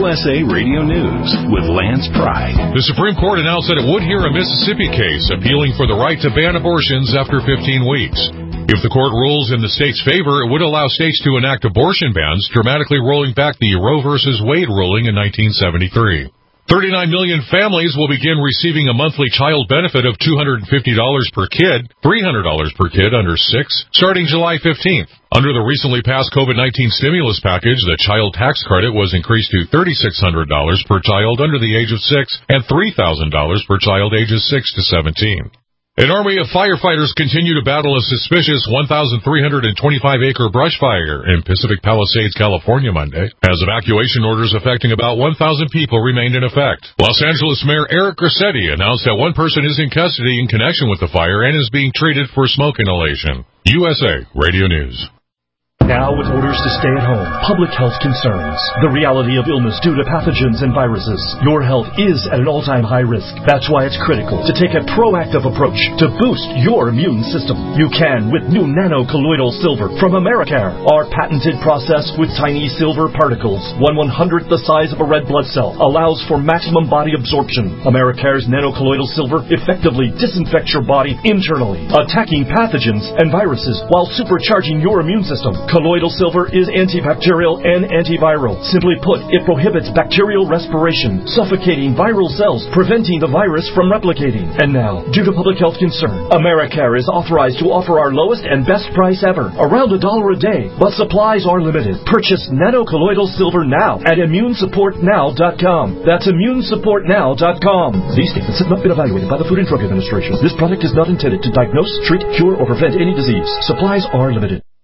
USA Radio News with Lance Pride. The Supreme Court announced that it would hear a Mississippi case appealing for the right to ban abortions after 15 weeks. If the court rules in the state's favor, it would allow states to enact abortion bans, dramatically rolling back the Roe v. Wade ruling in 1973. 39 million families will begin receiving a monthly child benefit of $250 per kid, $300 per kid under 6, starting July 15th. Under the recently passed COVID-19 stimulus package, the child tax credit was increased to $3,600 per child under the age of 6 and $3,000 per child ages 6 to 17. An army of firefighters continue to battle a suspicious 1,325-acre brush fire in Pacific Palisades, California, Monday, as evacuation orders affecting about 1,000 people remained in effect. Los Angeles Mayor Eric Garcetti announced that one person is in custody in connection with the fire and is being treated for smoke inhalation. USA Radio News. Now with orders to stay at home, public health concerns, the reality of illness due to pathogens and viruses, your health is at an all-time high risk. That's why it's critical to take a proactive approach to boost your immune system. You can with new nano-colloidal silver from Americare. Our patented process with tiny silver particles, 1/100th the size of a red blood cell, allows for maximum body absorption. Americare's nano-colloidal silver effectively disinfects your body internally, attacking pathogens and viruses while supercharging your immune system. Colloidal silver is antibacterial and antiviral. Simply put, it prohibits bacterial respiration, suffocating viral cells, preventing the virus from replicating. And now, due to public health concern, Americare is authorized to offer our lowest and best price ever, around $1 a day, but supplies are limited. Purchase nano-colloidal silver now at ImmuneSupportNow.com. That's ImmuneSupportNow.com. These statements have not been evaluated by the Food and Drug Administration. This product is not intended to diagnose, treat, cure, or prevent any disease. Supplies are limited.